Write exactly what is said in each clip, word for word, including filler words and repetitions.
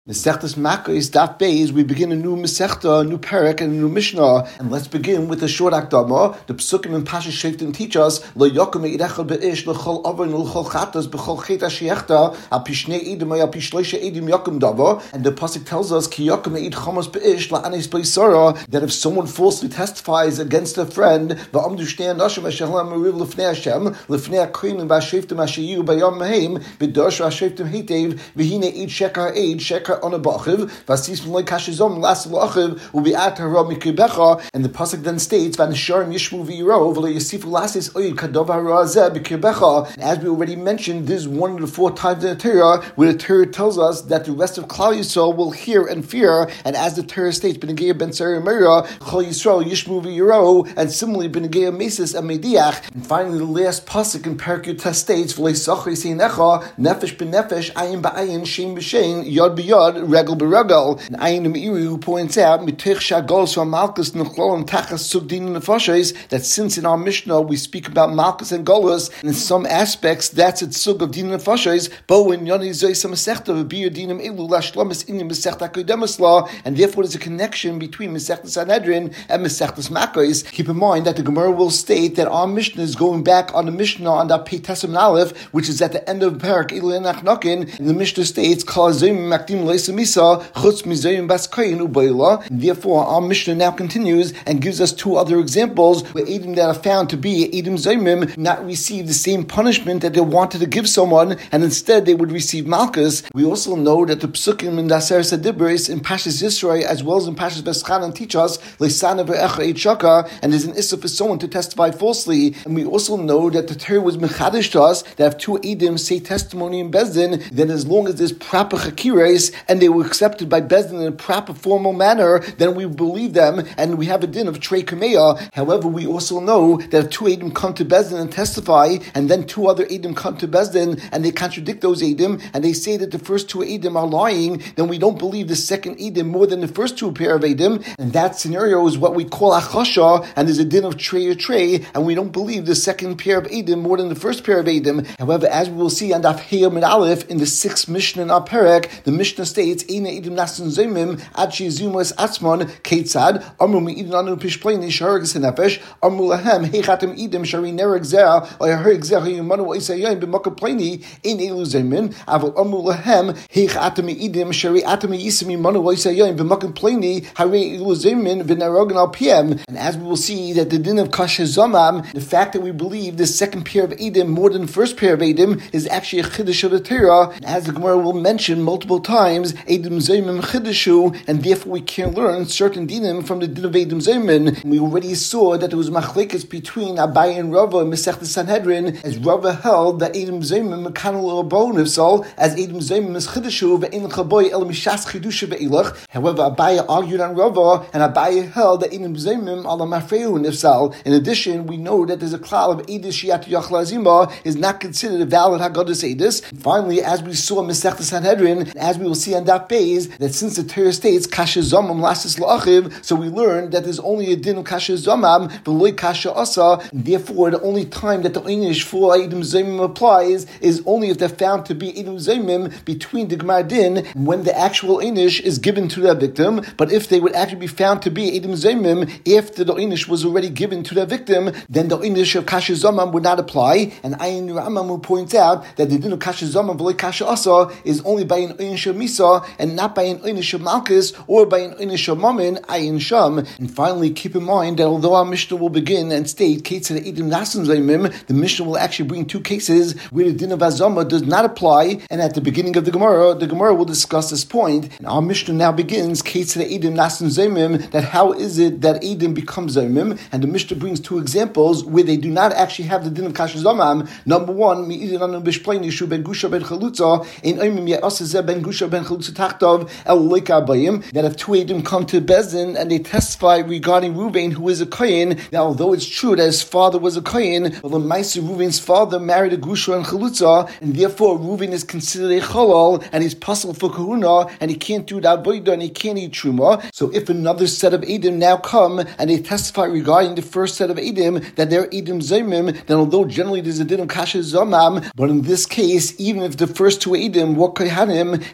Mesechtas Makos, Daf Beis, we begin a new Mesechta, a new Perek, and a new Mishnah. And let's begin with a short Akdama. The Psukim and Pasha Sheftim teach us, Lo Yokum Eidechel Be'ish, L'chol Avon, L'chol Chatas, B'chol Chet HaShiechta, Al Pishnei Edim, Al Pishloisha Edim Yokum Dava. And the Pasuk tells us, Ki Yokum Eid Chamos Be'ish, La'anes Beisara, that if someone falsely testifies against a friend, V'amdu Shnei Anashim Ashelam Meriv L'fnei Hashem, L'fnei HaKoinim V'Asheftim Asheyu B'yom Mehem, V'dosh V'Asheftim Heitev, V'hine Eid Shekar Eid, Shekar on a bachiv, vasis from kashizom last lachiv will be at hara mikibecha, and the pasuk then states vanisharim yishmu v'yiro v'lo yasifu lasis oid kadov hara zeh b'kibecha. As we already mentioned, this is one of the four times in the Torah where the Torah tells us that the rest of Klal Yisrael will hear and fear, and as the Torah states, B'negei ben Sari Meira, Chol Yisrael yishmu v'yiro, and similarly B'negei Mesis and Mediach. And finally, the last pasuk in Perek Yud states v'lo yisachar yisenecha nefesh b'nefesh ayin b'ayin shein b'shein yod b'yod regel b'regel. And Ayin Meiri, who points out mitich shagol from Malkus Nuchlol and Tachas Sugdin Nefashos, that since in our Mishnah we speak about Malkus and Golus, and in some aspects that's its sug of Din Nefashos, bo in Yoni Zoysa Masechta v'Biyur Dinam Elu Lashlomis Inim Masechta Kodemus Law, and therefore there's a connection between Masechta Sanhedrin and Masechtas Makos. Keep in mind that the Gemara will state that our Mishnah is going back on the Mishnah on the Peitasim Aleph, which is at the end of Perek Elu Nachnokin, and the Mishnah states Kol Zayim Makdim Leisa Misa Chutz Mizayim Bas Koyin Ubayla. Therefore, our Mishnah now continues and gives us two other examples where Edom that are found to be Edom Zayimim not receive the same punishment that they wanted to give someone, and instead they would receive Malchus. We also know that the Psukim in Aseret Adibros in Pashas Yisrael as well as in Pashas Veschanan teach us Leisana ve'echa eit shaka, and there's an issue for someone to testify falsely. And we also know that the Torah was mechadish to us that if two Edom say testimony in Bezdin, then as long as there's proper chakiras and they were accepted by Bezdin in a proper formal manner, then we believe them and we have a din of Trei Kameya. However, we also know that if two Edom come to Bezdin and testify, and then two other Edom come to Bezdin and they contradict those Edom and they say that the first two Edom are lying, then we don't believe the second Edom more than the first two pair of Edom, and that scenario is what we call Achasha, and there's a din of Trei or Trei, and we don't believe the second pair of Edom more than the first pair of Edom. However, as we will see on Daf Heyam and Aleph in the sixth Mishnah in our Perek, the Mishnah states Eina Edom Nasan Zayimim Ad Sheyizumas Atzmon Keitzad Amru Me'idin Anu Pishpleini Shahargas Hanefesh Amru Lahem Heichatem Edom Shari Nereg Zera Oyahrig Zera Yimanu Oisayim B'Makam Pleini Ein Elu Zayimim Aval Amru Lahem Heichatem Edom Shari Atem Yisim Yimanu Oisayim B'Makam Pleini Harei Elu Zayimim V'Narogan Al P M. And as we will see that the din of Kasha Zomam, the fact that we believe the second pair of Edom more than the first pair of Edom is actually a Chiddush of the Torah, and as the Gemara will mention multiple times, Edom Zayimim Chiddushu, and therefore we can learn certain dinim from the din of Edom Zayimim. We already saw that there was machlekes between Abaye and Rava in Masechtas Sanhedrin, as Rava held that Edom Zayimim Mekanul Rabon Nifsal, as Edom Zayimim is Chiddushu ve'in chaboy el mishas Chiddusha ve'ilach. However, Abaye argued on Rava, and Abaye held that Edom Zayimim ala mafreu Nifsal. In addition, we know that there's a klal of Edis Shiat Yachla Zima is not considered a valid Haggadus Edis. Finally, as we saw in Masechtas Sanhedrin, and as we will see on Daf Beis, that since the Torah states Kasha Zomam Lasis La'achiv, so we learn that there's only a din of Kasha Zomam, v'loi Kasha Asa, and therefore the only time that the Einish for Edom Zayimim applies is only if they're found to be Edom Zayimim between the Gemar Din, when the actual Einish is given to their victim. But if they would actually be found to be Edom Zayimim after the Einish was already given to their victim, then the Einish of Kasha Zomam would not apply. And Ayin Ramam will point out that the din of Kasha Zomam v'loi Kasha Asa is only by an Einish of Misa and not by an Einish of Malchus or by an Einish of Mammon, Ayin Sham. And finally, keep in mind that although our Mishnah will begin and state Ketzad Edom Nasan Zayimim, the Mishnah will actually bring two cases where the din of Azama does not apply, and at the beginning of the Gemara, the Gemara will discuss this point. And our Mishnah now begins Ketzad Edom Nasan Zayimim, that how is it that Edom becomes Zayimim, and the Mishnah brings two examples where they do not actually have the din of Kasha Zomam. Number one, Me'idin Anu Bishpleini Shu Ben Gusha Ben Chalutza in Oimim Ye'aseh Ben Gusha Ben Chalutza Tachtov El Leika Abayim, that if two Edom come to Bezdin and they testify regarding Reuven, who is a Kohen, now although it's true that his father was a Kohen, but the Maisa Reuven's father married a Gusha and Chalutza, and therefore Reuven is considered a Chalal, and he's puzzled for Kahuna, and he can't do that Avodah, and he can't eat Truma. So if another set of Edom now come and they testify regarding the first set of Edom that they're Edom Zayimim, then although generally there's a din of Kasha Zomam, but in this case, even if the first two Edom were Kohanim, and therefore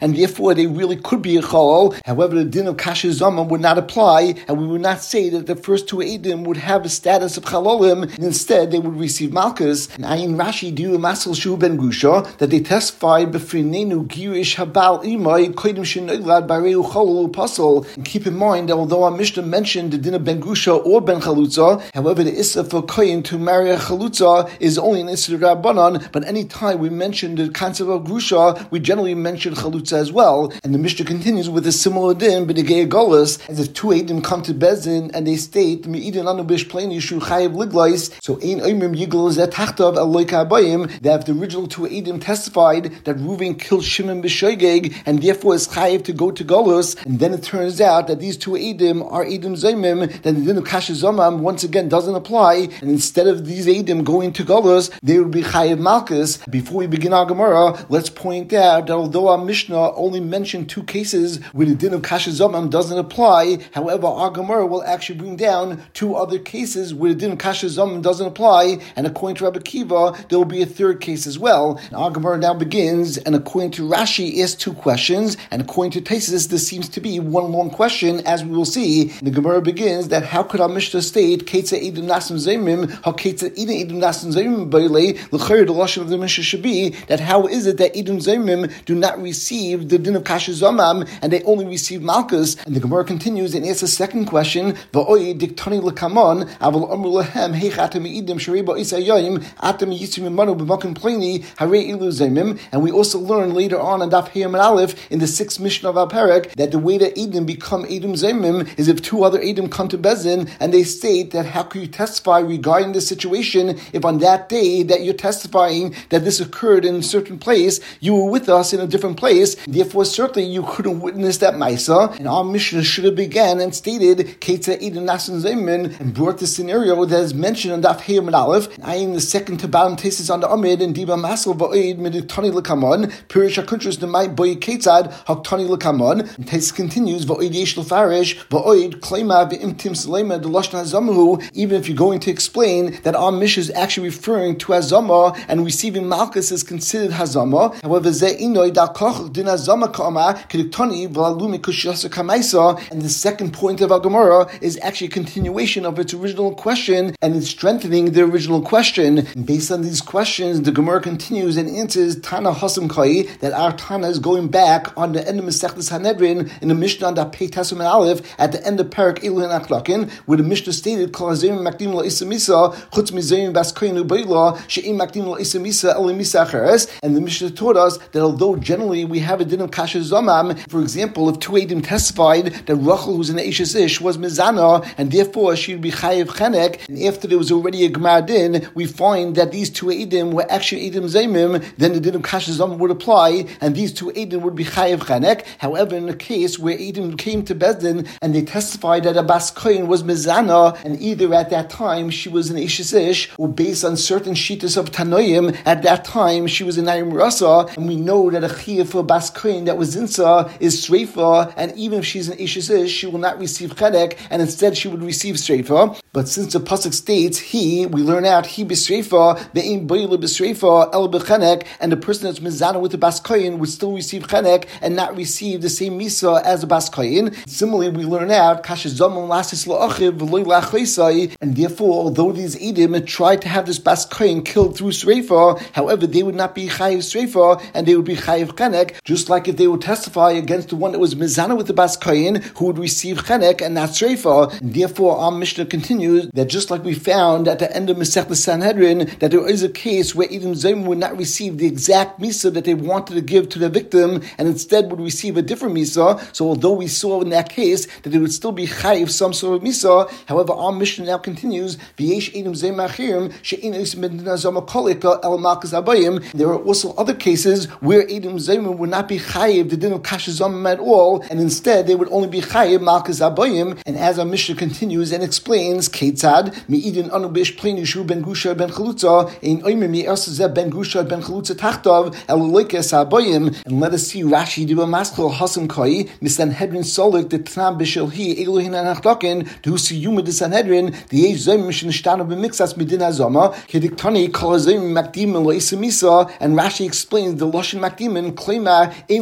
therefore they really could be a chalal. However, the din of kasha zama would not apply, and we would not say that the first two edim would have a status of chalalim, and instead they would receive malchus. And Ayin Rashi do a masal shu ben grusha that they testified b'frinenu girish habal imay kodim shenoilad bareu chalal pasol. And keep in mind that although our Mishnah mentioned the din of ben grusha or ben chalutza, however, the issa for koyin to marry a chalutza is only an issa rabbanon. But any time we mention the concept of grusha, we generally mention chalutza as well. And the Mishnah continues with a similar din b'negei golus, as if two edim come to Bezin and they state me'idin anu bish pleni shu chayiv liglais. So ein oimrim yigol zeh tachtav aloika abayim, that if the original two edim testified that Reuven killed Shimon b'shoigeg and therefore is chayiv to go to golus, and then it turns out that these two edim are edim zaymim, then the din of kasha zomam once again doesn't apply, and instead of these edim going to golus, they would be chayiv malchus. Before we begin our Gemara, let's point out that although our Mishnah only mentioned two cases where the din of kasha zomam doesn't apply, however, our Gemara will actually bring down two other cases where the din of kasha zomam doesn't apply, and according to Rabbi Kiva, there will be a third case as well. And our Gemara now begins, and according to Rashi, asks two questions, and according to Taisus, this seems to be one long question, as we will see. The Gemara begins that how could our Mishnah state Keitza Edom Nasim Zaymim, how Keitza Edom Nasim Zaymim Bailei, L'chayr the lashon of the Mishnah should be that how is it that Edom Zaymim do not receive the din of kasha zomam and they only receive malchus? And the Gemara continues and asks a second question. Va'oi diktani l'kamon aval amru lehem heich atem Edom shareba isayim atem yitzim imanu b'makom pleni harei ilu zaymim. And we also learn later on in Daf Hey and Aleph in the sixth Mishnah of our parak that the way that Edom become Edom zaymim is if two other Edom come to Bezin and they state that how can you testify regarding this situation if on that day that you're testifying that this occurred in a certain place, you were with us in a different place, therefore certainly you couldn't witness that Maisa. And our Mishnah should have began and stated Keitza Edom Nasim Zaymin and brought the scenario that is mentioned in Daf Hey and Aleph. I am the second to bottom tastes on the Amid and Diba Masel Va'id Meditani L'Kamon Pirish HaKuntras Demai Boy Ketzad Haktani L'Kamon. And Tais continues Va'id Yesh L'Farish Va'id Klema V'imtim Salema the Lashon Hazamu. Even if you're going to explain that our Mishnah is actually referring to Hazama and receiving Malchus is considered Hazama. However, Ze Inoi Da Koch Din Hazama Kama Keduktani V'Alumi Kushasa Kamaisa. And the second point of our Gemara is actually a continuation of its original question and it's strengthening the original question. And based on these questions, the Gemara continues and answers Tana Hasam Kai that our Tana is going back on the end of Masechtas Sanhedrin in the Mishnah on the Pei Tesum and Aleph at the end of Parak Elul and Achlakin, where the Mishnah stated Kol Hazayim Makdim Lo Isamisa Chutz Mizayim Baskoyin Ubayla She'im Makdim Lo Isamisa Elimisa Acheres. And the Mishnah taught us that although generally we have a din of kasha zomam, for example, if two edim testified that Rachel, who's an Eishes Ish, was mizana and therefore she would be chayiv chenek, and after there was already a gemar din, we find that these two edim were actually edim zaymim, then the din of kasha zomam would apply, and these two edim would be chayiv chenek. However, in a case where edim came to Bezdin and they testified that a bas kohen was mizana, and either at that time she was an Eishes Ish, or based on certain shitas of Tanoim, at that time she was an Ayim Rasa, and we know that a chiyuv for bas kohen that was insa is streifa, and even if she's an Eishes Ish, she will not receive chenek, and instead she would receive streifa. But since the pasuk states he, we learn out he b'streifa, ve'im boile b'streifa el b'chenek, and the person that's mizana with the bas kohen would still receive chenek and not receive the same misa as the bas kohen. Similarly, we learn out kasha zomon lasis la'achiv v'loy la'achleisai, and therefore, although these edim tried to have this bas kohen killed through streifa, however, they would not be chayiv streifa and they would be chayiv chenek, just like if they would testify against the one that was mizana with the bas kohen who would receive chenek and not streifa. And therefore, our Mishnah continues that just like we found at the end of Masechtas Sanhedrin that there is a case where Edom Zaymim would not receive the exact misa that they wanted to give to the victim and instead would receive a different misa. So although we saw in that case that it would still be chayiv some sort of misa, however, our Mishnah now continues V'yesh Edom Zaymim achirim she'in osim medina zama kolika el malchus abayim. There are also other cases where Edom Zaymim would not be chayiv the din of kasha zomam at all, and instead they would only be chayiv malchus abayim. And as our Mishnah continues and explains, Ketzad mi'idin anu bish pleni shu ben gusha ben chalutza ein oimer mi'ersazeh ben gusha ben chalutza tachtav el loikes abayim. And let us see Rashi do a maskal hasam kai misanhedrin solik the tnam bishel hi elohin anachdakin to see yuma the sanhedrin the yesh zaymim shenistanu b'mixas midina zama kediktani kol zaymim makdim lo isamisa. And Rashi explains the lashon makdimin klema ein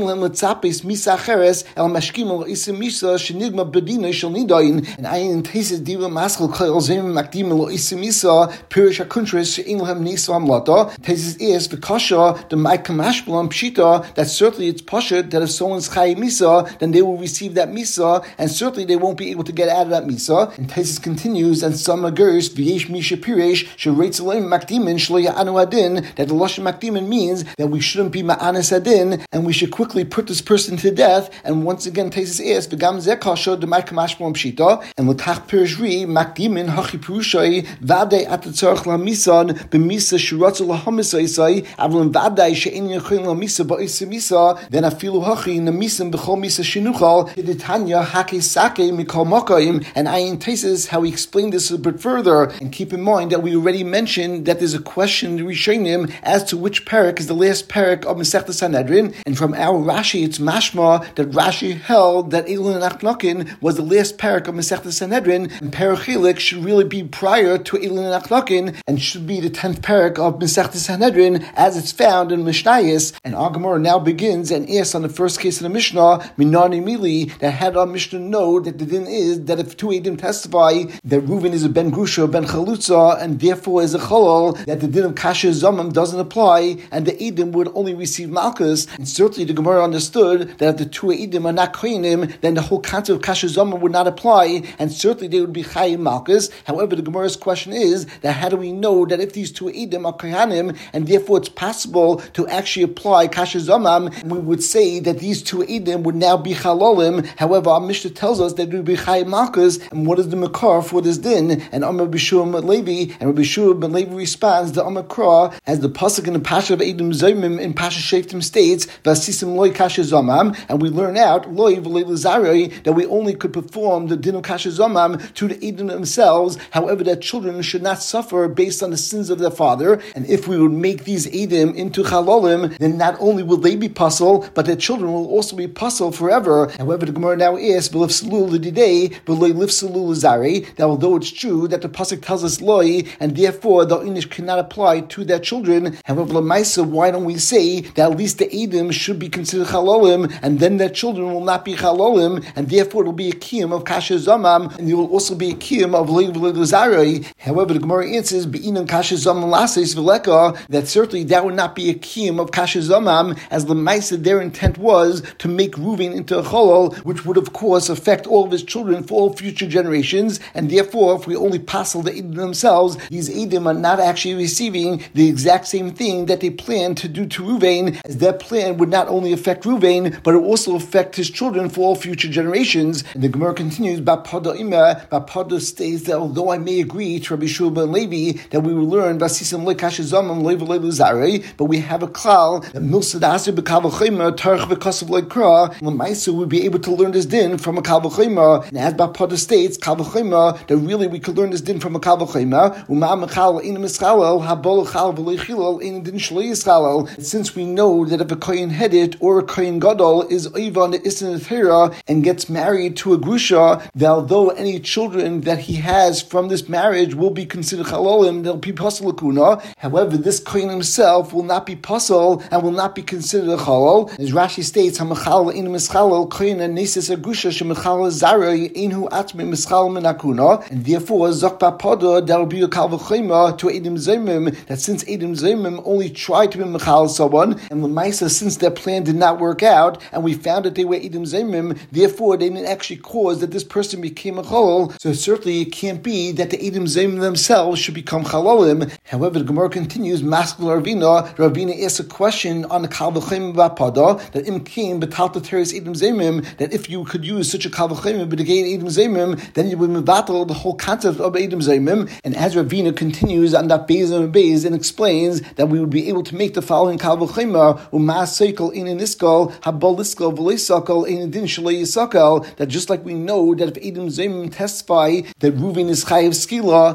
lem letzapis misa cheres el mashkim el isim misa shenigma bedina shel nidayin. And ayin tesis diva maschel kol zim makdim el isim misa pirish hakuntris she'in lehem nisa amlata. Tesis is v'kasha the ma'ikamash b'lam pshita that certainly it's pasha that if someone's chay misa, then they will receive that misa, and certainly they won't be able to get out of that misa. And Tesis continues, and some agurs v'yesh misha pirish she'reitz lehem makdimin shlo ya'anu adin, that the lashon makdimin means that we shouldn't be ma'anis adin, and we should quickly put this person to death. And once again, Tesis is v'gam zeh kasha the ma'ikamash b'lam pshita, and l'kach pirish ri makdimin hachi pirushay v'adei at the tzarich la'misan b'misa shiratzu lahamisa isai avlim v'adei she'en yechon la'misa ba'isa misa then afilu hachi namisim b'chol misa shinuchal hiditanya hake sake mikol makayim. And ayin Tesis how he explained this a bit further. And keep in mind that we already mentioned that there's a question in Rishonim as to which parak is the last parak of Masechta Sanhedrin, and from our Rashi it's mashma that Rashi held that Elul Nachnakin was the last parak of Masechta Sanhedrin, and parak Chilik should really be prior to Elul Nachnakin and should be the tenth parak of Masechta Sanhedrin as it's found in Mishnayos. And our Gemara now begins and asks on the first case of the Mishnah, Minani Mili, that had our Mishnah know that the din is that if two Eidim testify that Reuven is a ben Grusha, ben Chalutza, and therefore is a Cholol, that the din of Kasha Zomam doesn't apply, and the Eidim would only receive Malchus. And certainly the Gemara understood that if the two Eidim are not Kohanim, then the whole concept of Kasha Zomam would not apply, and certainly they would be Chayim Malchus. However, the Gemara's question is that how do we know that if these two Eidim are Kohanim, and therefore it's possible to actually apply Kasha Zomam, we would say that these two Eidim would now be Chalolim. However, our Mishnah tells us that it would be Chayim Malchus, and what is the Makar for this din? And Amar Bishur ben Levi, and Rabbi Shua ben Levi responds, the Amar Kra, as the pasuk in the Pasha of Eidim Zomim in Pasha Sheftim states, Vasisim loy Kasha Zomam, and we learn out loy v'lei l'zarei that we only could perform the din of Kasha Zomam to the Eidim themselves. However, that children should not suffer based on the sins of their father. And if we would make these Eidim into Chalolim, then not only will they be puzzle, but their children will also be puzzle forever. However, the Gemara now is v'lifsalu l'didei v'lei lifsalu l'zarei, that although it's true that the pasuk tells us loy, and therefore the Inish cannot apply to their children. However, Lamaisa, why don't we say that at least the Eidim should be considered Chalolim, and then their children will not be Chalolim, and therefore it will be a kiyum of Kasha Zomam, and it will also be a kiyum of Leil V'Lezarei. However, the Gemara answers, Be'inam Kasha Zomam Lases V'Leka, that certainly that would not be a kiyum of Kasha Zomam, as Lamaisa, their intent was to make Reuven into a Cholol, which would of course affect all of his children for all future generations, and therefore if we only passel the Eidim themselves, these Eidim are not actually receiving the exact same thing that they planned to do to Reuven, as their plan would not only affect Reuven, but it would also affect his children for all future generations. And the Gemara continues, Bapada Ima, Bapada states that although I may agree to Rabbi Shua ben Levi that we will learn Vasisim le Kasha Zomam le v'lei l'zarei, but we have a klal that Milsad Asir b'Kal v'Chomer Tarich v'Kasav le'Kra, L'maisa would be able to learn this din from a Kal v'Chomer. And as Bapada states, Kal v'Chomer, that really we could learn this din from a Kal v'Chomer. Umam Mechal Ein Mischalel Habol Chal v'Lei Chilel Ein Din Shlei Yischalel. Since we know that if a Kohen Hedit or a Kohen Gadol is Oiva on the Isna Torah and gets married to a Grusha, that although any children that he has from this marriage will be considered Chalolim, they'll be Pasal Lakuna. However, this Kohen himself will not be Pasal and will not be considered a Chalol. As Rashi states, Hamachal Ein Mischalel Kohen and Nesis a Grusha Shemachal Zarei Einhu Atme Mischal Menakuna. And therefore, Zokba Poda, that will be a Kal v'Chomer to Eidim Zomim, that since Eidim Zomim only tried to be Mechal someone, and Lamaisa, since their plan did not work out, and we found that they were Eidim Zomim, therefore they didn't actually cause that this person became a Cholol, so certainly it can't be that the Eidim Zomim themselves should become Chalolim. However, the Gemara continues, Maskul Ravina, Ravina asks a question on the Kal v'Chomer Vapada, that Im came Betalta Teres Eidim Zomim, that if you could use such a Kal v'Chomer but again Eidim Zomim, then you would mevatel the whole concept of Eidim Zomim. And as Ravina continues on that Beis and Beis and explains that we would be able to make the following Kal v'Chomer, U'ma Seikol Ein Niskal, Habol Niskal V'lei Sakal Ein Din Shlei Yisakal, that just like we know that if Eidim Zomim testify that Reuven is Chayiv Skila,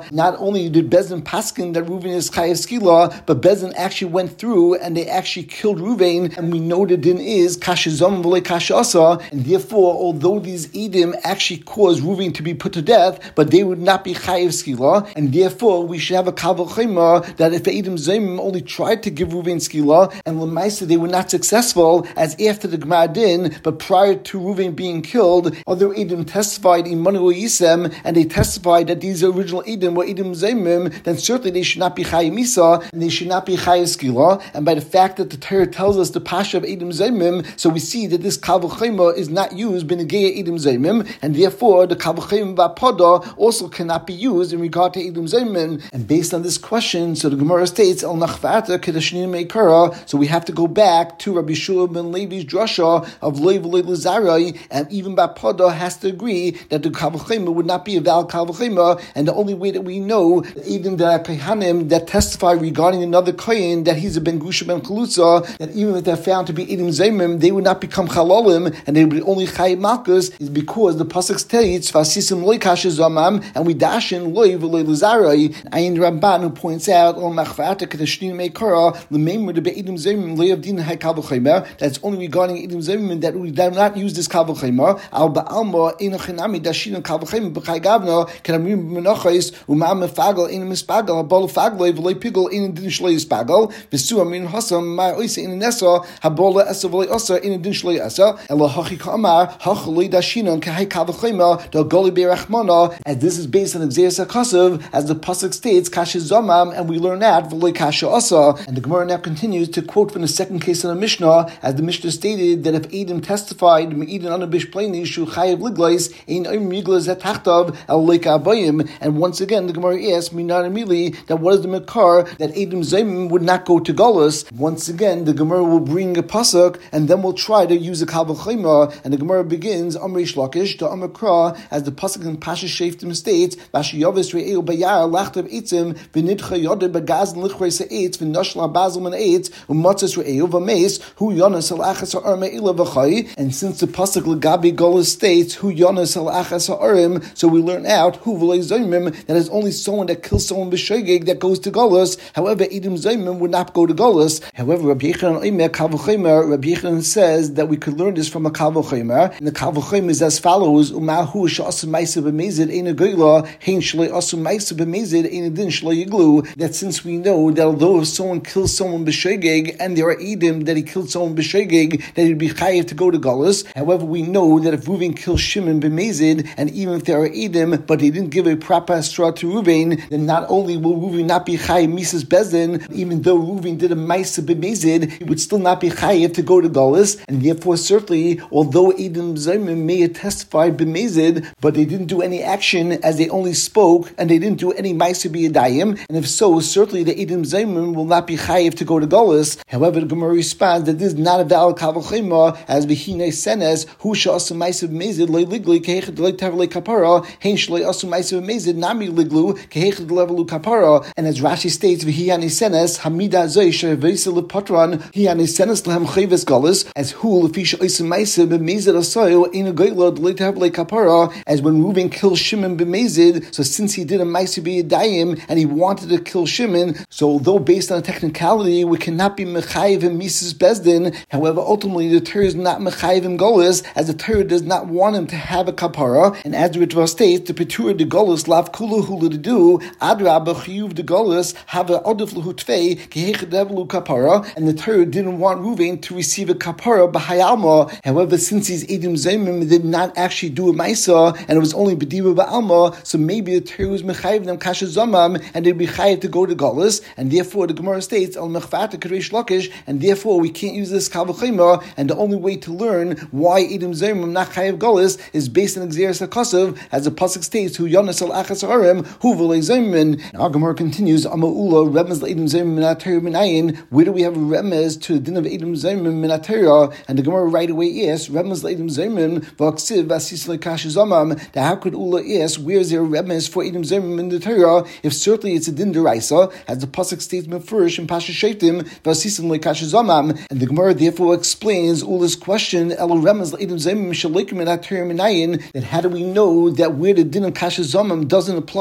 not only did Bezdin paskin that Reuven is chayiv skila, but Bezdin actually went through and they actually killed Reuven, and we know the din is kashizom v'le kashasa, and therefore, although these edim actually caused Reuven to be put to death, but they would not be chayiv skila, and therefore we should have a kal v'chomer that if the edim zayim only tried to give Reuven skila, and l'maisa they were not successful, as after the Gemara din, but prior to Reuven being killed, other edim testified in Manu Yisem, and they testified that these original edim were edim zayim, then certainly they should not be chayiv misa, and they should not be chayiv skila, and by the fact that the Torah tells us the pasha of edim zayim, so we see that this kal v'chomer is not used b'negei edim zayim, and therefore the kal v'chomer v'apoda also cannot be used in regard to edim zayim. And based on this question, so the Gemara states el nachvata kedashnim meikara. So we have to go back to Rabbi Shua ben Levi's drasha of Lev Lezarai, and even Bapoda has to agree that the kal v'chomer would not be a valid kal v'chomer, and the only way that we know even the Kohanim that testify regarding another kohen that he's a ben Gusha ben Chalutza, that even if they're found to be edim zayim, they would not become chalalim, and they would be only chayiv malchus, is because the pasuk states vasisim loy kashizamam, and we dash in loy v'loy lezarai. Ayin Ramban who points out ol machvata kedashnim meikara l'meimer de be'edim zayim loy avdin hay kal v'chomer. That's only regarding edim zayim that we do not use this kal v'chomer. Al ba'alma eno chenami dashin kal v'chomer b'chay gavna kenamrim b'menachos u'ma'am mefagel eno mispagel abol fagloi v'loy pigel eno din shloy yispagel v'su amin hasam ma oise eno nesa habola esa v'loy osa eno din shloy esa elo hachi ka'amar hachaloi dashinon k'hay kal v'chomer do goli be'rachmana. As this is based on Exeris HaKasav, as the pasuk states kasha zomam, and we learn that v'loy kasha osa. And the Gemara now continues to quote from the second case of the Mishnah, as the Mishnah stated that if Edom testified me'idin anabish pleni shu chayiv liglois ein oim miglas etachtav el leika abayim. And once again the Gemara asks minan amili that what is the makar that Edom zayim would not go to Golus. Once again the Gemara will bring a pasuk, and then we'll try to use a kal v'chomer, and the Gemara begins Amrei Shlakish to Amakra, as the pasuk in Pasha Shaftim states Vashiyavis re'eu bayar lachtav etzim v'nidcha yodeh bagazin lichreis ha'etz v'noshla bazil min ha'etz u'matzes re'eu v'meis hu yonas al achas ha'ar me'ila v'chai. And since the pasuk Lagabi Golus states hu yonas al achas ha'arim, so we learn out hu v'lei zayimim, that is only someone that kills someone b'shogeg that goes to Golus. However, Edom zayimim would not go to Golus. However, Rabbi Yechanan Omer kal v'chomer, Rabbi Yechanan says that we could learn this from a kal v'chomer, and the kal v'chomer is as follows: umahu she'asu ma'aser b'mezid ein a goyla hein shloi asu ma'aser b'mezid ein a din shloi yiglu. That since we know that although if someone kills someone b'shogeg and there are edim that he killed someone b'shogeg, that he'd be chayiv to go to Golus. However, we know that if Reuven kills Shimon b'mezid, and even if there are edim but they didn't give a proper straw to Reuven, then not only will Reuven not be chayiv misas bezdin, even though Reuven did a ma'aser b'mezid, he would still not be chayiv to go to Golus. And therefore, certainly, although Edom zayim may have testified b'mezid, but they didn't do any action, as they only spoke, and they didn't do any ma'aser b'yadayim, and if so, certainly the Edom zayim will not be chayiv to go to Golus. However, the Gemara responds that this is not a valid kal v'chomer, as v'hinei senes hu she'asu ma'aser b'mezid loy liglu kehechet loy tavlei kapara hein shloi asu ma'aser b'mezid nami liglu kehechet levelu kapara. And as Rashi states, v'hinei senes hamida zoy she'v'isa lepatran hinei senes lehem chayves Golus, as hu lefi she'asu ma'aser b'mezid asayo ein goylad loy tavlei kapara. As when Reuven kills Shimon b'mezid, so since he did a ma'aser b'yadayim and he wanted to kill Shimon, so although based on a technicality we cannot be mechayiv in Mises Bezdin, however ultimately the Torah is not mechayiv in Golus, as the Torah does not want him to have a kapara. And as the Ritva states, the Petura de Golus lav kulu hulu to do adraba chiyuv de Golus have a odif luhu tvei kehechet develu kapara. And the Torah didn't want Reuven to receive a kapara b'hayalma. However, since these Edom zayim did not actually do a ma'isa, and it was only b'diva ba'alma, so maybe the Torah was mechayiv them kasha zamam, and they'd be chayiv to go to Golus. And therefore the Gemara states al mechvata kareish lakish, and therefore we can't use this kal v'chomer. And the only way to learn why Edom zayim are not chayiv Golus is based on Exeris HaKasav, as the pasuk states hu yonas al achas ha'arim hu v'lei zayim. Our Gemara continues ama'ula remez l'Edom zayim min ha'Torah minayin. Where do we have a remez to the din of Edom zayim min ha'Torah? And the Gemara right away asks remez l'Edom zayim v'aksiv v'asis l'kash zamam. That how could Ula ask where is there a remez for Edom zayim in the Torah if certainly it's a din deraisa, as the pasuk states first in Pasha Shaftim v'asis l'kash zamam. And the Gemara therefore explains Ula's question elo remez l'Edom zayim shalikim min ha'Torah minayin, that how do we know that where the din of kasha zamam doesn't apply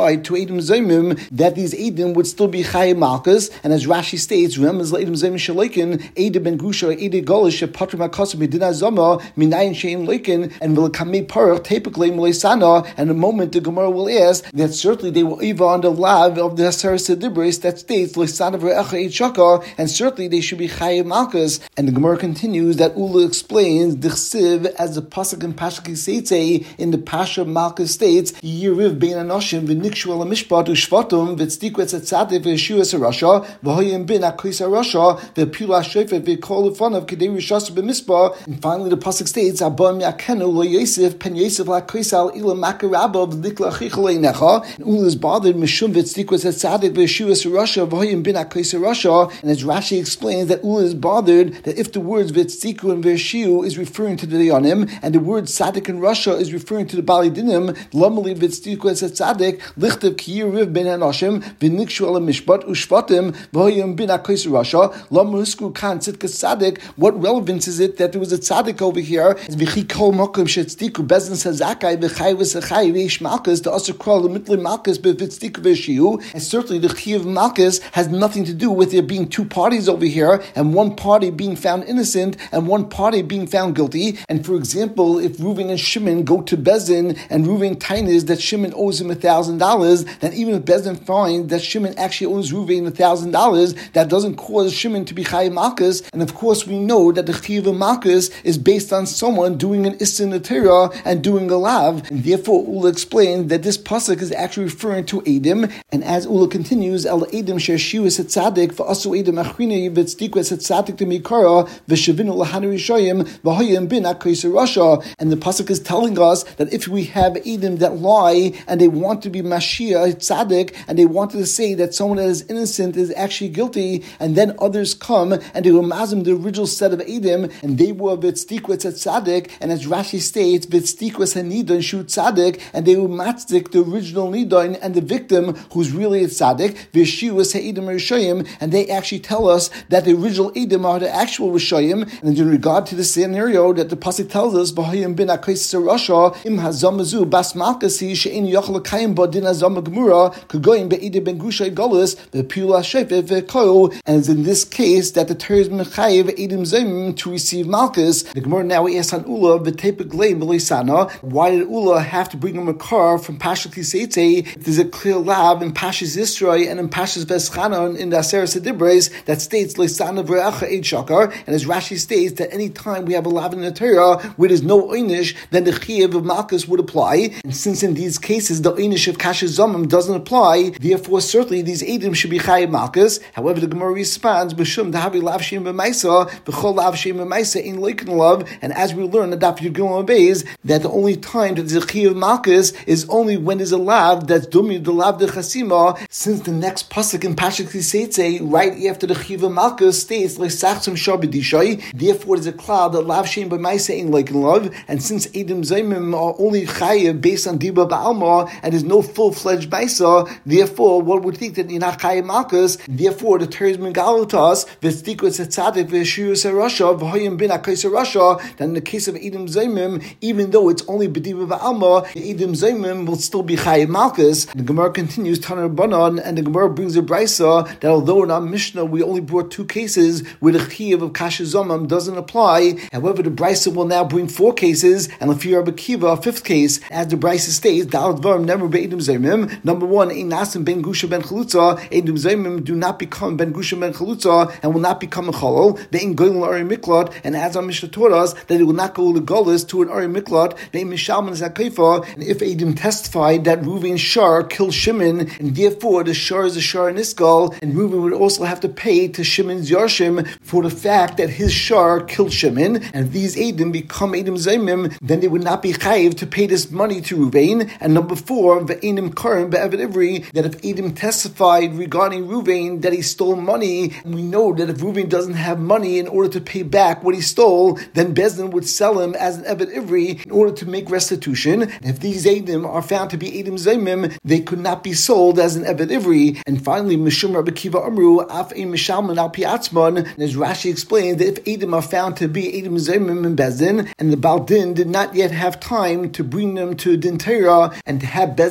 applied to Edom Zomim, that these Edom would still be Chayiv Malchus. And as Rashi states, Remez Edom Zomim Shalokin, Eda Ben Gusha, Eda Golish, Patrim HaKosov, Medina Zoma, Minayin Shein Loikin, and Vilkamei Parach, Tepikle Melisana. And in a moment, the Gemara will ask that certainly they will Eva on the lav of the Hasaras Dibris that states, Loisana V'echa Eit Shaka, and certainly they should be Chayiv Malchus. And the Gemara continues that Ula explains the Chsiv as the pasuk in Pasuk Seitze in the Pasha Malchus states, Yiriv Bein Anoshim v'Nikshu Al Mishpat U'Shvatum v'Tzdiku Etzatzadeh v'Yeshu Esarasha v'Hoyim Bin Akris Arasha v'Pula Shofet v'Kol Ufanav Kedei Rishas b'Mispa. And finally, the pasuk states, Abam Yakenu Lo Yosef Pen Yosef L'Akris Al Ila Makarabah v'Dikla Chichol Einecha. And Ula is bothered Mishum v'Tzdiku Etzatzadeh v'Yeshu Esarasha v'Hoyim Bin Akris Arasha. And as Rashi explains, that Ula is bothered that if the words v'Tzdiku and v'Yeshu is referring to the Dayanim, and the word Tzaddik in Russia is referring to the Bali Dinim, Lomali v'Tzdiku Etzatzadeh Lichtav Kiyiriv Ben Anoshim v'Nikshu Al Mishpat U'Shvatim v'Hoyim Bin Akris Arasha Lomusku Kan Tzidkas Tzaddik. What relevance is it that there was a tzaddik over here? As v'chi kol makom shetzdiku bezin sazakai v'chai v'sachai v'ish malchus the asur kol l'mitli malchus b'v'tzdiku v'shiu. And certainly the chiyuv malchus has nothing to do with there being two parties over here, and one party being found innocent and one party being found guilty. And for example, if Reuven and Shimon go to Bezin and Reuven tainas that Shimon owes him a thousand dollars, then even if Bezin finds that Shimon actually owes Reuven a thousand dollars, that doesn't cause Shimon to be chayiv malchus. And of course, we know that the chiyuv malchus is based on someone doing an Isser Neterah and doing a lav. And therefore, Ula explained that this pasuk is actually referring to Edom. And as Ula continues, El Edom she'shiu es tzaddik v'asu Edom achrini v'tzdiku es tzaddik to mikara v'shavinu l'hanu rishayim v'hoyim bin akris rasha. And the pasuk is telling us that if we have Edom that lie and they want to be Mashiach tzaddik and they wanted to say that someone that is innocent is actually guilty, and then others come and they will mazim the original set of Edom, and they were v'tzdiku es tzaddik, and as Rashi states, v'tzdiku es hanidon shu tzaddik, and they will matzik the original nidon and the victim who's really a tzaddik, v'shiu es ha'edom rishayim, and they actually tell us that the original Edom are the actual rishayim. And in regard to the scenario that the pasuk tells us, v'hoyim bin akais rasha im hazamazu bas malkasi she'in yochel kayim bodin hazama gemura kugoyim be'edom ben gushay golus v'pula shefet v'koil. And it's in this case that the Torah is mechayev Edom zayim to receive malchus. The Gemara now asks on Ula v'tepik lei melisana. Why did Ula have to bring him a car from Pashas Kiseitze? There's a clear lab in Pashas Yisroi and in Pashas Veschanon in the Hasaras Dibros that states leisana v'recha eid shakar. And as Rashi states that any time we have a lav in the Torah where there's no einish, then the chiyuv of malchus would apply. And since in these cases the einish of kasher zomim doesn't apply, therefore certainly these edim should be chayiv malchus. However, the Gemara responds b'shum dahavi lav shem b'maisa b'chol lav shem b'maisa in loikin love. And as we learn the Daf Yud Gimel obeys that the only time that there's a chiyuv malchus is only when there's a lav that's dumi the lav de chasima. Since the next pasuk in Pashas Kiseitze right after the chiyuv malchus states leisachsim shabedishay, therefore there's a cloud that lav shem b'maisa in loikin love. And since Edom Zaymim are only chayiv based on diba ba'alma and there's no full-fledged maisa, therefore one would think that you're not chayiv malchus. Therefore the Torah is megalotas v'tzdiku es tzaddik v'yeshu es rasha v'hoyim bin akais rasha. Then in the case of Edom Zaymim, even though it's only b'diba ba'alma, the Edom Zaymim will still be chayiv malchus. The Gemara continues Tanar Banan, and the Gemara brings a brisa that although in our Mishnah we only brought two cases where the chiyuv of kasher zomam doesn't apply, however the brisa will now bring four cases, and Lefi Rabbi Kiva a fifth case. As the brisa states, Dalat Varim never be Edom Zaymim. Number one, Ein Nasim ben Gusha ben Chalutza. Edom Zaymim do not become ben Gusha ben Chalutza and will not become a chalal. They ain't going to Ari Miklat, and as our Mishnah taught us that it will not go to Golis to an Ari Miklat. They Mishalman Zakaifa. And if Edom testified that Reuven Shar killed Shimon, and therefore the Shar is a Shar in Iskal, and Reuven would also have to pay to Shimon's Yarshim for the fact that his Shar killed Shimon, and if these Edom become Edom Zaymim, then they would not be chayiv to pay this money to Reuven. And number four, ve'enim karim be'evid ivri, that if Edom testified regarding Reuven that he stole money, and we know that if Reuven doesn't have money in order to pay back what he stole, then Bezdin would sell him as an evid ivri in order to make restitution. And if these Edom are found to be Edom Zaymim, they could not be sold as an evid ivri. And finally, Mishum Rabbi Kiva Amru, af ein mishalman al piatzman, and as Rashi explains that if Edom are found to be Edom Zaymim in Bezdin, and the Baldin did not yet have time to bring them to Din Torah and to have Bezdin pass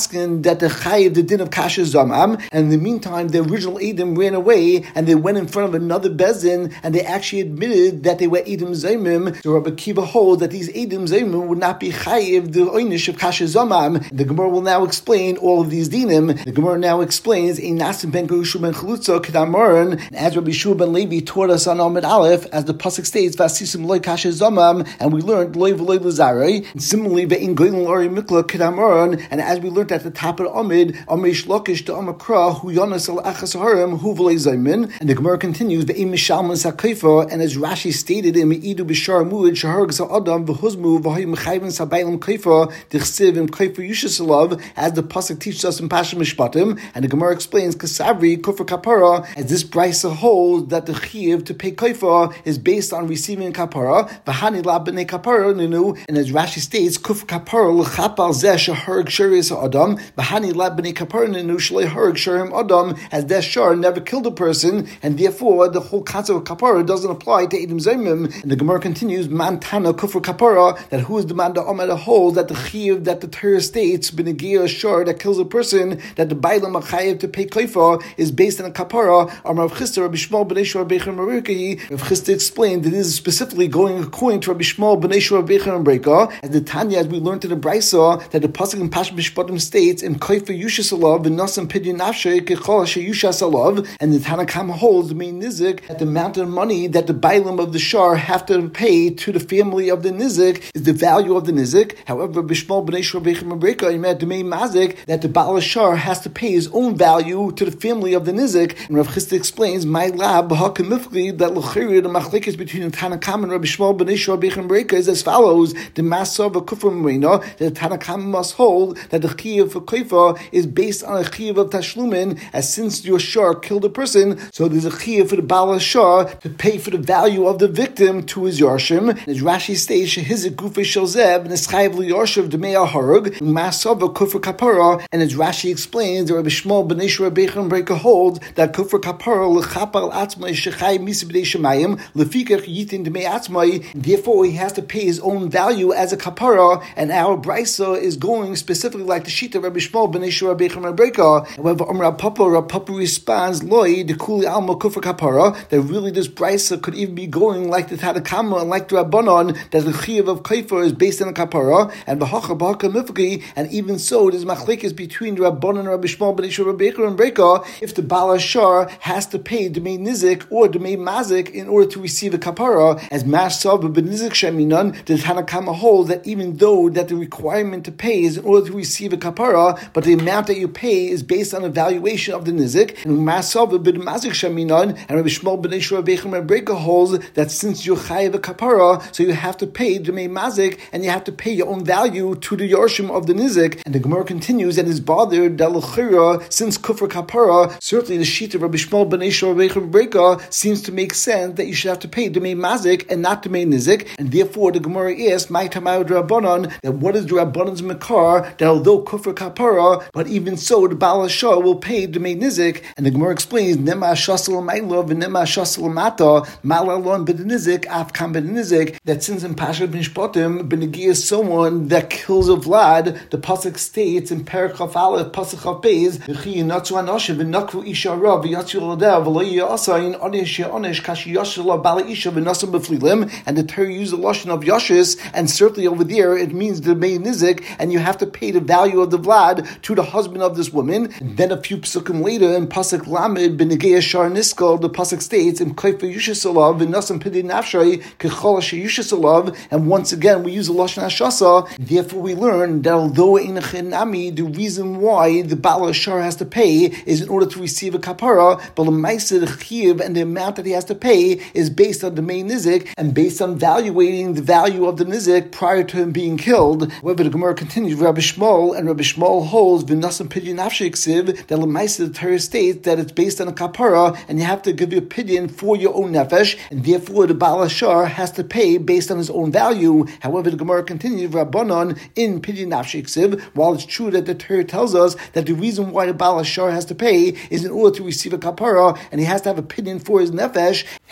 paskin that the chayiv the din of kasha zamam, and in the meantime the original Edom ran away and they went in front of another bezin and they actually admitted that they were Edom zaymim. So Rabbi Akiva holds that these Edom zaymim would not be chayiv the oynish of kasha zamam. The Gemara will now explain all of these dinim. The Gemara now explains in Nasim ben Gerushu ben Chalutza Kedamaran, as Rabbi Shua ben Levi taught us on Amid Aleph, as the pasuk states, "Vasisim loy kasha zamam," and we learned loy v'loy l'zarei. Similarly, ve'in goyin l'ori mikla Kedamaran, and as we learned at the top of Amid, Amish Lokish to Amakra, hu yonas al achas harim, hu v'loy zaymin. And the Gemara continues, ve'in mishalman sakaifa, and as Rashi stated in Me'idu b'shar muad shaharg sa'adam v'huzmu v'hay mechayvin sa'baylam kaifa dichsiv im kaifa yushasalav, as the pasuk teaches us in Pasha Mishpatim, and the Gemara explains kasavri kufar kapara, as this brisa holds that the chiyuv to pay kaifa is based on receiving kapara. V'hani la b'nei kapara ninu, and as Rashi states, kufar kapara l'chapal zeh shaharg sharius adam, v'hani la b'nei kapara ninu shalei harg sharim adam, as that shar never killed a person, and therefore the whole concept of kapara doesn't apply to Edom Zaymim. And the Gemara continues, mantana kufar kapara, that who is the man that Amad holds that the chiyuv that the Torah states b'negia shar that kills a person, that the bailam achayev to pay kaifa is based on a kapara. Amar Rav Chisda Rabbi Shmuel b'nei Shua Beicher Marikahi, Rav Chisda explained that this is specifically going according to Rabbi Shmuel b'nei Shua Beicher Marikahi, as the Tanya, as we learned in the Brisa, that the pasuk in Pasha Mishpatim states, "Im kaifa yushas alav v'nasam pidyon nafshe kechol sheyushas alav," and the Tanakam holds the main nizik that the amount of money that the bailam of the shar have to pay to the family of the nizik is the value of the nizik. However, Rabbi Shmuel b'nei Shua Beicher Marikahi made the main mazik that the Baal Shar has to pay his own value to the family of the nizik. And Rav Chisda explains, "My lab hakemifli that l'chiri the machlekes between the Tanakam and Rabbi Shmuel b'nei Shua Beicher Marikahi is as follows: the masav kufar meina, that the Tanakam must hold that the chiyuv for kaifa is based on a chiyuv of tashlumin, as since your shar killed a person, so there's a chiyuv for the Baal Shar to pay for the value of the victim to his yarshim." And as Rashi states, "Shehizik gufei shel zeb neschayev liyarshiv demei harug masav kufar kapara," and as Rashi explains, the Rabbi Shmuel b'nei Shua Beicher Marikahi holds that kufar kapara l'chapal atzmai shechai misi b'nei shemayim lefikach yitin demei atzmai. Therefore, he has to pay his own value as a kapara. And our brisa is going specifically like the shita Rabbi Shmuel b'nei Shua Beicher Marikahi. However, Amar Rav Papa, Rav Papa responds, "Loi dekuli alma kufar kapara," that really this brisa could even be going like the Tanakama and like the Rabbanon, that the chiyuv of kaifa is based on a kapara, and v'hacha b'haka mifki, and even so, there's machlekes between the Rabbanon and Rabbi Shmuel b'nei Shua Beicher Marikahi if the Baal Shar has to pay the main nizik or the main mazik in order to receive a kapara. As masav b'nizik sheminan, the Tanakama holds that even though that the requirement to pay is in order to receive a kapara, but the amount that you pay is based on a valuation of the nizik. And masav b'mazik sheminan, and Rabbi Shmuel b'nei Shua Beicher Marikahi holds that since you're chayav a kapara, so you have to pay the main mazik and you have to pay your own value to the yarshim of the nizik. And the Gemara continues and is bothered that l'chira, since kufar kapara, certainly the sheet of Rabbi Shmuel b'nei Shua Beicher Marikahi seems to make sense that you should have to pay the main mazik and not the main nizik. And therefore the Gemara asks, "My tamayod Rabbanon," that what is the Rabbonon's makar that although kufar kapara, but even so the Baal Shar will pay the main nizik. And the Gemara explains, "Nema shasel ma'ilov and nema shasel mata malalon b'nizik afkam b'nizik," that since in Pasha Mishpatim b'negia is someone that kills a vlad, the pasuk states in Perikaf Aleph pasuk Chav Beis, "V'chi yinatzu anoshev v'nakru isha ra v'yatzu l'odeh v'lo yiyasayin onish ye'onish kashi yashel bala isha v'nasam b'flilim," and the Torah uses the lashon of yashis, and certainly over there it means the main nizik, and you have to pay the value of the vlad to the husband of this woman. And then a few psukim later in pasuk Lamed b'negia shar niskal, the pasuk states in kaifa yushasalav v'nasam pidin nafshay kechol sheyushasalav, and once again we use the lashon hashasa. Therefore we learn that although in a chinami, the reason why the Baal Shar has to pay is in order to receive a kapara, but the ma'aseh the chiyuv and the amount that he has to pay is based on the main nizik and based on valuating the value of the nizik prior to him being killed. However, the Gemara continues, Rabbi Shmuel, and Rabbi Shmuel holds v'nasam pidyon nafshay ksiv, that the ma'aseh the Torah states that it's based on a kapara and you have to give your pidyon for your own nefesh, and therefore the Baal Shar has to pay based on his own value. However, the Gemara continues, Rabbanon in pidyon nafshay ksiv, while it's true that the Torah tells us that the reason why the Baal Shar has to pay is in order to receive a kapara, and he has to have a pidyon for his nefesh.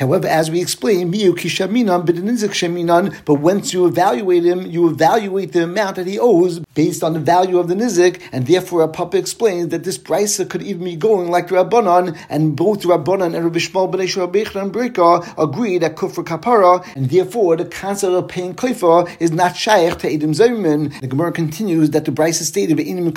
However, as we explained, miu kishaminan b'denizik sheminan, but once you evaluate him, you evaluate the amount that he owes based on the value of the nizik, and therefore our Papa explains that this brisa could even be going like the Rabbanan, and both Rabbanan and Rabbi Shmuel ben Rabbi and Brika agree that kufr kapara, and therefore the concept of paying kafar is not shaykh to Edom Zayman. The Gemara continues that the brisa stated that Edom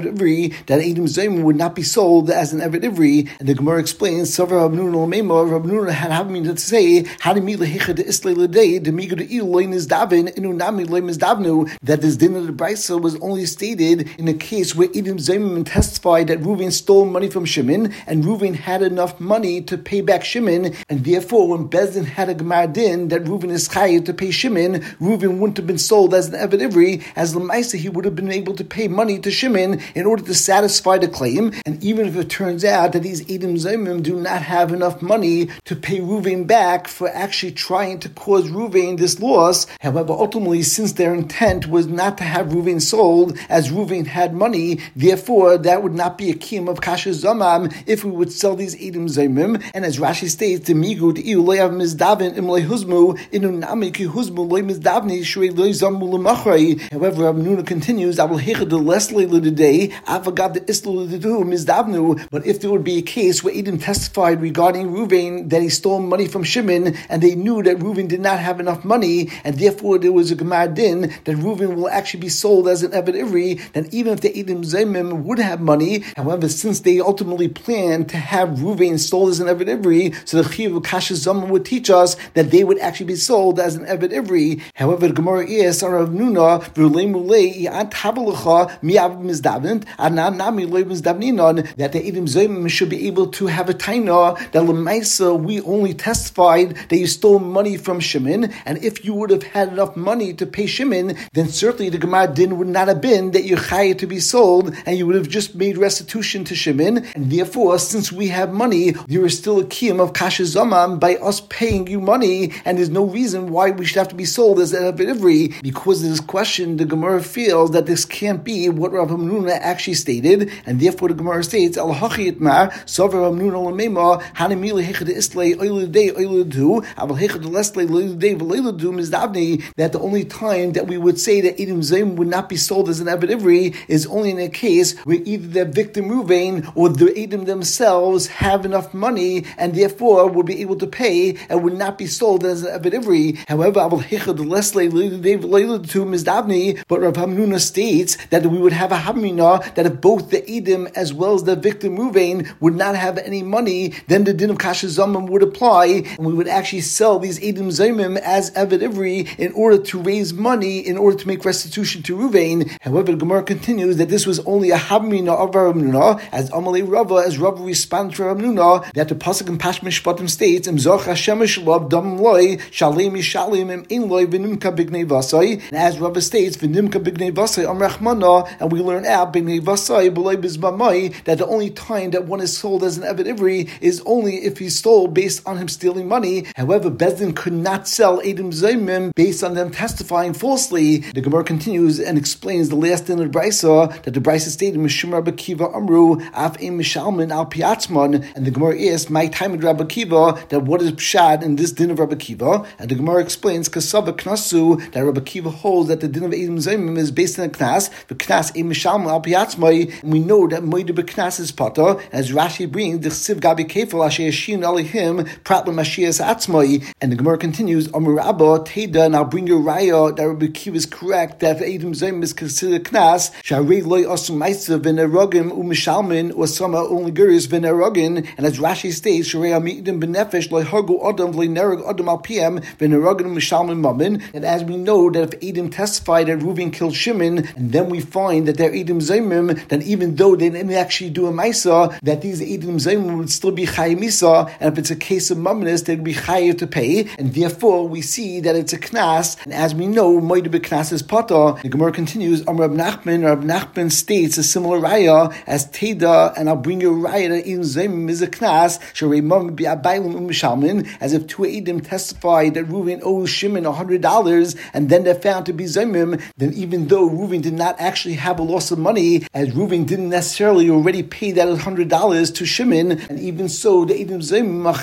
Zayman would not be sold as an Eved Ivri, and the Gemara explains Savar Rav Nuna L'meima, Rav Nuna had having to say how to meet lehicha de islay ledei de migu de il loin is davin inu nami loin is davnu, that this din of the brisa was only stated in a case where Edom Zayman testified that Reuven stole money from Shimon, and Reuven had enough money to pay back Shimon, and therefore when Bezdin had a Gemar din that Reuven is chayav to pay Shimon, Reuven wouldn't have been sold as an Eved Ivri, as L'maisa he would have been able to pay money to Shimon in order to satisfy the claim. And even if it turns out that these Edom Zayman do not have enough money to pay Reuven back for actually trying to cause Reuven this loss, however, ultimately, since their intent was not to have Reuven sold, as Reuven had money, therefore that would not be a kiyum of kasha zamam if we would sell these Edom Zayman. And as Rashi states, the migu the iu le'av mizdavin im le'huzmu inu nami ki huzmu le mizdavni shrei le zamu lemachrei. However, Rav Nuna continues, I will hear the less leila today, avagad the islu the do mizdavnu. But if there would be a case where Edom testified regarding Reuven that he stole money from Shimon, and they knew that Reuven did not have enough money, and therefore there was a Gemar din that Reuven will actually be sold as an Eved Ivri, then even if the Edom Zayman would have money, however, since they ultimately planned to have Reuven sold as an Eved Ivri, so the Chiv Kasha Zaman would teach us that they would actually be sold as an Eved Ivri. However, the Gemara is Rav Nuna v'ulei mulei i'at havalacha mi'av mizdavint anan nami loy mizdavninon, that the Edom Zayman should be able to have a taina that l'maisa we only testified that you stole money from Shimon, and if you would have had enough money to pay Shimon, then certainly the Gemara din would not have been that you're chayav to be sold, and you would have just made restitution to Shimon, and therefore, since we have money, there is still a kiyum of kasha zamam by us paying you money, and there's no reason why we should have to be sold as an Eved Ivri. Because of this question, the Gemara feels that this can't be what Rav Hamnuna actually stated, and therefore the Gemara states, Al hachi itmar, Sover Rav Hamnuna l'meima, hanimili hechad islay oilu day oilu do, aval hechad leslay oilu day v'leilu do mizdavni, that the only time that we would say that Edom Zayman would not be sold as an Eved Ivri is only in a case where either the victim Reuven or the Edom themselves have enough money and therefore would be able to pay and would not be sold as an Eved Ivri. However, aval hechad leslay oilu day v'leilu do mizdavni, but Rav Hamnuna states that we would have a hamina that if both the Edom as well as the victim Reuven would not have any money, then the din of kasha zamam would apply, and we would actually sell these Edom Zayman as Eved Ivri in order to raise money, in order to make restitution to Reuven. However, the Gemara continues that this was only a hamina of Rav Hamnuna, as Amalei Rava, as Rava responds to Rav Hamnuna, that the pasuk in Pash Mishpatim states, Im zoch Hashem shalab dam loy shalei mishalim im ein loy v'nimka b'gnei vasai, and as Rava states, v'nimka b'gnei vasai am rachmana, and we learn out b'gnei vasai b'loy bizbamai, that the only time that one is sold as an Eved Ivri is only if he's stole based on him stealing money. However, Bezdin could not sell Edom Zayman based on them testifying falsely. The Gemara continues and explains the last din of the Brisa, that the Brisa stated, Mishum Rabbi Kiva Amru, Af Ein Mishalman Al Piatzman, and the Gemara asks, my time with Rabbi Kiva, that what is pshad in this din of Rabbi Kiva? And the Gemara explains, Kasava Knasu, that Rabbi Kiva holds that the din of Edom Zayman is based on a Knas, the Knas Ein Mishalman Al Piatzmai, and we know that Moide B'Knas is Pata, as Rashi brings, the Chsiv Gabi Kefal Asher Yashin Alihim, Prat L'Mashiach Atzmai, and the Gemara continues, Amar Abba, Teda, and I'll bring you raya that Rabbi Kiva is correct, that Edom Zayman is considered Knas, Sharei Loi Osum Maisa V'Nerogim U'Mishalmin, or Sama only Guris V'Nerogin, and as Rashi states, Sharei Amidim B'Nefesh Loi Hargu Adam Loi Nerog Adam Al Piem V'Nerogin U'Mishalmin Mamin, and as we know that if Edom testified that Reuven killed Shimon, and then we find that they're Edom Zayman, then even though they didn't actually do a Maisa, that these Edom Zayman would still be Chayim Misa, and if it's a case of Mamonis, they'd be Chayiv to pay, and therefore we see that it's a Knas, and as we know, Moide B'Knas is Pata. The Gemara continues, Am Rab Nachman, Rab Nachman states a similar raya as Teda, and I'll bring you a raya that Edom Zayman is a Knas, Sharei Mam B'Abaylim U'Mishalmin, as if two Edom testified that Reuven owes Shimon a hundred dollars, and then they're found to be Zayman, then even though Reuven did not actually have a loss of money, as Reuven didn't necessarily already pay that hundred dollars to Shimon, and even so, the Edom Zayman are chayiv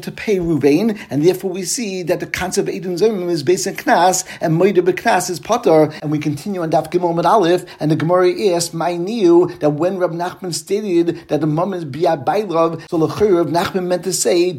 to pay Ruvain, and therefore we see that the concept of Edom Zomim is based on Knas, and Moida B'Knas is Potter. And we continue on Daf Gimel Mid Aleph, and the Gemara asks, "My knew that when Rab Nachman stated that the mum is Biyad Bailov, so the Rab Nachman meant to say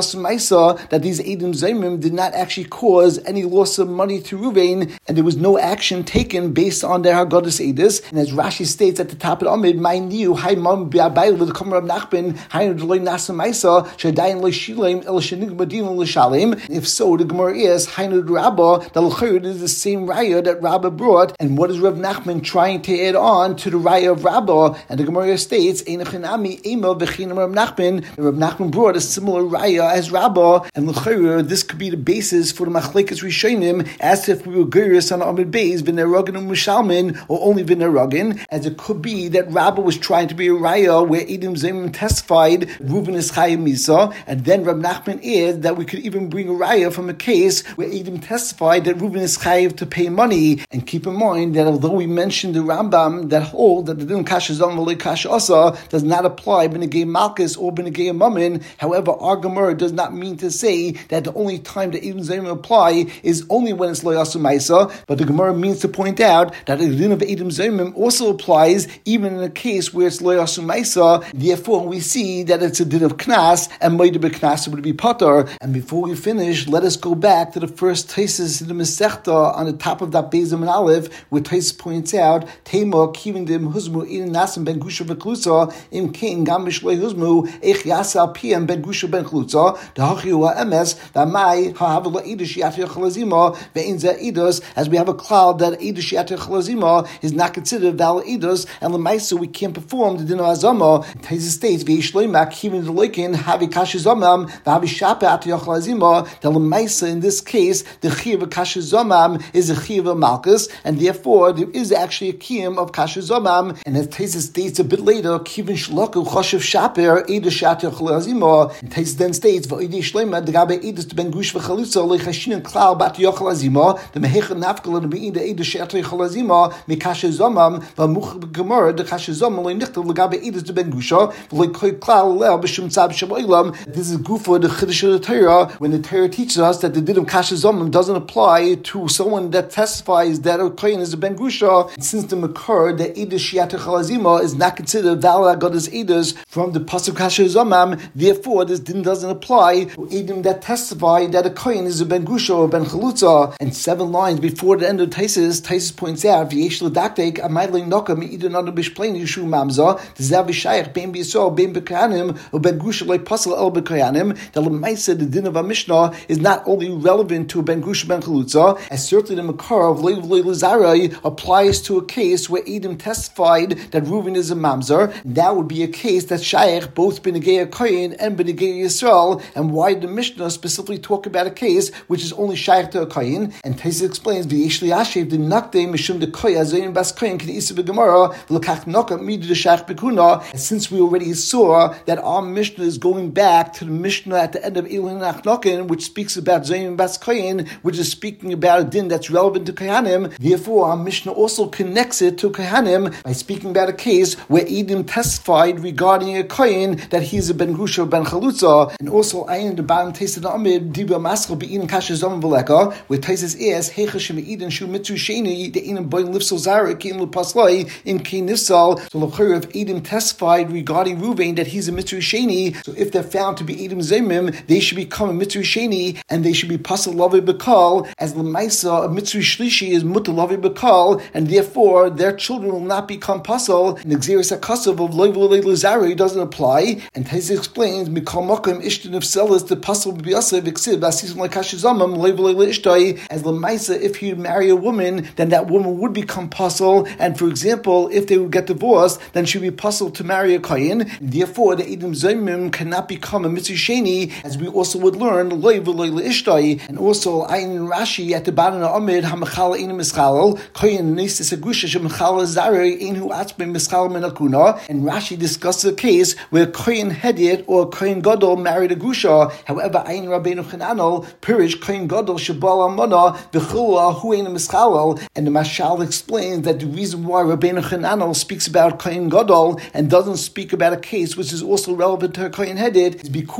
that these Edom Zomim did not actually cause any loss of money to Ruvain, and there was no action taken based on their Haggadus Edis. And as Rashi states at the top of the Amid, "My knew Hay mum Biyad Bailov the Kam Rab Nachman Hay Deloy Nasa Maisa Shadayin Leishilim El Shenig Badin L'Shalim." If so, the Gemara is Haynud Rabba that L'Chayr is the same raya that Rabba brought, and what is Rav Nachman trying to add on to the raya of Rabba? And the Gemara states, "Einachinami Ema V'Chinam Rav Nachman." Rav Nachman brought a similar raya as Rabba, and L'Chayr this could be the basis for the Machlekes Rishonim as if we were Gurius on Amid Beis V'Nerogin and Mushalmin, or only V'Nerogin, as it could be that Rabba was trying to be a raya where Edom Zomim testified Reuven is Chayim Misa, and then Rav Nachman adds that we could even bring a raya from a case where Edom testified that Reuven is Chayiv to pay money. And keep in mind that although we mentioned the Rambam that hold that the Din Kasha Zom V'Lei Kasha Asa does not apply B'Negei Malchus or B'Negei Mammon, however, our Gemara does not mean to say that the only time that Edom Zomim apply is only when it's Lo Yasu Maisa, but the Gemara means to point out that the Din of Edom Zomim also applies even in a case where it's Lo Yasu Maisa. Therefore, we see that it's a Din of Knas, and Moed B'Knas would be Potter. And before we finish, let us go back to the first Taisus in the Masechta on the top of that Bezim and Aleph, where Taisus points out, Tema Kivin Dim Huzmu in Nasim Ben Gusha Beklusa Im King Gamish Le Huzmu Ech Yasa Piem Ben Gusha Ben Klutza the Hachiwa Emes that Mai Hahavla Edish Yatya Chalazima Veinza Edus, as we have a cloud that Edish Yatya Chalazima is not considered Val Edus, and Lemaisa we can't perform the Din of Azama. Taisus states Veishloima Kivin Deloikin Havi Kashizamam Vavi Shapa Atya Chalazima. The Lemaisa in this case the Chiv Kasha Zomam is a Chiv Malchus, and therefore there is actually a Kiyum of Kasha Zomam. And as Taisus states a bit later, Kivin Shloku Choshev Shaper Eda Shatya Chalazima. And Taisus then states V'Edi Shlema D'Gabe Edus Ben Gush V'Chalutza Lechashin Klal Bat Yochalazima the Mehecha Nafkala the Beida Eda Shatya Chalazima Mikasha Zomam V'Much Gemara the Kasha Zomam Le'Nichtav L'Gabe Edus Ben Gusha V'Le'Koy Klal Le'El B'Shum Tzab Shaboilam. This is Gufa the Chiddush of the Torah, when the Torah teaches us that the Din of Kasha Zomim doesn't apply to someone that testifies that a kohen is a ben grusha, since the makar that Edus Shiata Chalazima is not considered valid Godas Edus from the pasuk Kasha Zomam, therefore this Din doesn't apply to Edom that testify that a kohen is a ben grusha or ben chalutza. And seven lines before the end of Taisus, Taisus points out V'yesh l'daktek amayling noka me'idan anu b'shplein yishu mamza t'zav v'shayach ben b'yisrael ben b'kayanim or ben grusha like pasal el b'kayanim. The Lemaisa the Din of a Mishnah is not only relevant to a ben grusha ben chalutza, as certainly the makar of Leiv Leilazarai applies to a case where Edom testified that Reuven is a mamzer. That would be a case that Shaykh both B'negei Kohen and B'negei Yisrael. And why the Mishnah specifically talk about a case which is only Shaykh to a Kohen? And Taisus explains V'yesh liyashiv the nakde mishum de koya zayin bas kohen k'neisa b'gemara v'lekach noka midu de Shaykh b'kuna. Since we already saw that our Mishnah is going back to the Mishnah at the end of Elin Achnokin, which speaks about zayin bas kohen, which is speaking about a din that's relevant to Kohanim. Therefore, our Mishnah also connects it to Kohanim by speaking about a case where Edom testified regarding a Kohen that he's a ben grusha or ben chalutza. And also, I in the bottom taste of the Amid Dibra Maskal be'in kasha zom v'leka, where Taisus is Heicha shem Edom shu mitzu sheni the Edom boy lifsal zarik in lupaslai in kein nifsal. So l'chayr if Edom testified regarding Reuven that he's a mitzu sheni, so if they're found to be Edom zemim, they should become a mitzu sheni and they should be pasal lavi bekal, as the Maisa of Mitzri Shlishi is Mutter Lavi Bekal, and therefore their children will not become pasal. And the Xeris HaKasav of Leiv Leilazari doesn't apply. And Taisus explains Mikal Mokim Ishtin of Selis the pasal b'yasav Iksiv Asisim like Hashizamam Leiv Leilishtai, as the Maisa if you marry a woman, then that woman would become pasal. And for example, if they would get divorced, then she would be pasal to marry a Kohen. Therefore, the Edom Zomim cannot become a Mitzri Sheni, as we also would learn Leiv Leilishtai. And also, Ayin Rashi at the bottom of Amid Hamachala Ein Mischalel Kohen Nesis Agusha Shemachala Zari Ein Hu Atzbe Mischal Menakuna. And Rashi discusses a case where Kohen Hedit or Kohen Gadol married a Gusha. However, Ayin Rabbeinu Chananel Pirish Kohen Gadol Shabal Amana V'chula Hu Ein Mischalel. And the Mashal explains that the reason why Rabbeinu Chananel speaks about Kohen Gadol and doesn't speak about a case which is also relevant to Kohen Hedit is because Kohen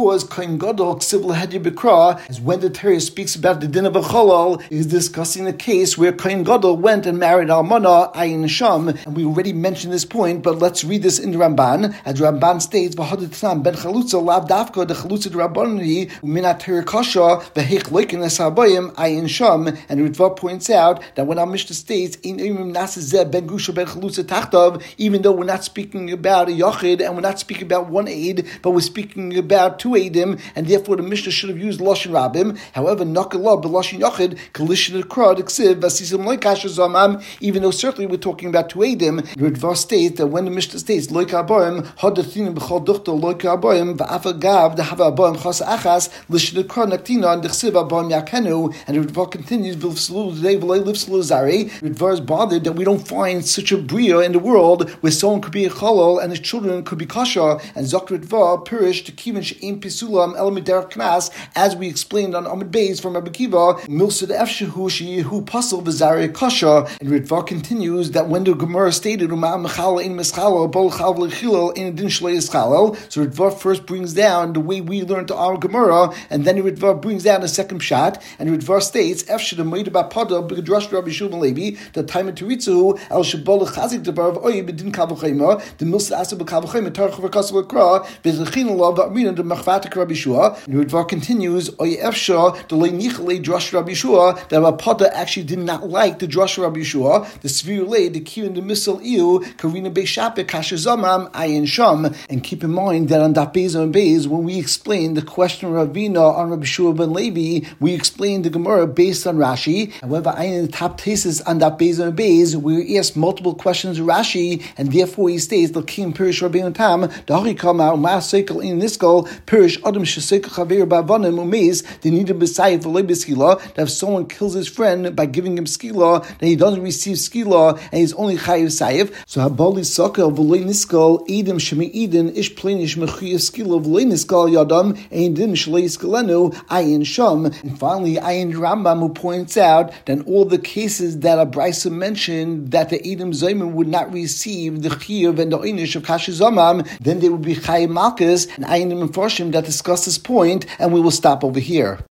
Kohen Gadol Ksiv Lahedya Bikra, as when the Torah speaks about the din of a cholol, is discussing a case where Kohen Gadol went and married Almana Ayin Sham, and we already mentioned this point, but let's read this in the Ramban. As Ramban states, V'hadatnam ben chalutza lav dafka the chalutza de Rabbani minat Torah kasha v'heich loikin esabayim Ayin Sham, and Ritva points out that when our Mishnah states in Imim Nasazeh ben Gusha ben chalutza tachtav, even though we're not speaking about a yachid and we're not speaking about one aid, but we're speaking about two aidim, and therefore the Mishnah should have used Lashon Rabbim. However, Nakalah b'Lashon Yachid Kalishon Krad Ksiv Vasisim Loikasha Zamam. Even though certainly we're talking about two aidim, Ritva states that when the Mishnah states Loika Abayim Hadathin b'Chol Duchta Loika Abayim v'Afa Gav Dehava Abayim Chas Achas Lishon Krad Naktina and Dechsiv Abayim Yakenu, and Ritva continues V'Livslu Today V'Lei Livslu Zari. Ritva is bothered that we don't find such a bria in the world where someone could be a cholol and his children could be kasha, and Zakritva Pirish to Kivin She'im Pisulam Elamider Knas, as we explained on Amid Beis from Rabbi Kiva, Milsad Efshehu Sheyehu Pasal V'Zari Kasha. And Ritva continues that when the Gemara stated Umam Mechala in Meschala Bol Chav Lechilal in Din Shlei Eschalal, so Ritva first brings down the way we learned to our Gemara, and then Ritva brings down a second shot, and Ritva states Efshed Moed Bapada B'Gedrash Rabbi Shulman Levi the time of Teritzu El Shabol Chazik Debar Oy B'Din Kavachayma the Milsad Asa B'Kavachayma Tarch V'Kasal Lekra V'Zechin Lav V'Amina the Machvatik Rabbi Shua. And Ritva continues Oy Efsha the Leinichle Drash Rabbi Shua that Rapada actually did not like the Drash Rabbi Shua the Svir Lei the Kirin the Misal Iu Karina Beishape Kashazamam Ayin Sham. And keep in mind that on Daf Beis and Beis, when we explained the question of Ravina on Rabbi Shua ben Levi, we explained the Gemara based on Rashi. However, I in the top thesis on Daf Beis and Beis, we asked multiple questions of Rashi, and therefore he states the Kim Pirish Rabbeinu Tam the Harikama Umar Sekel in Niskal Pirish Adam Shasekel Chaver Bavanim Umeis the need of Messiah for Lebiskila, that if someone kills his friend by giving him skila, then he doesn't receive skila and he's only chayiv sayiv. So habali sakel v'loy niskal edem shemi eden ish plenish mechiyav skila v'loy niskal yadam edem shlei skalenu ayin sham. And finally, Ayin Rambam, who points out that all the cases that a Brisa mentioned that the edem zayman would not receive the chiyav and the einish of kashizamam, then they would be chayiv malchus. And Ayin Mefarshim that discuss this point, and we will stop over here.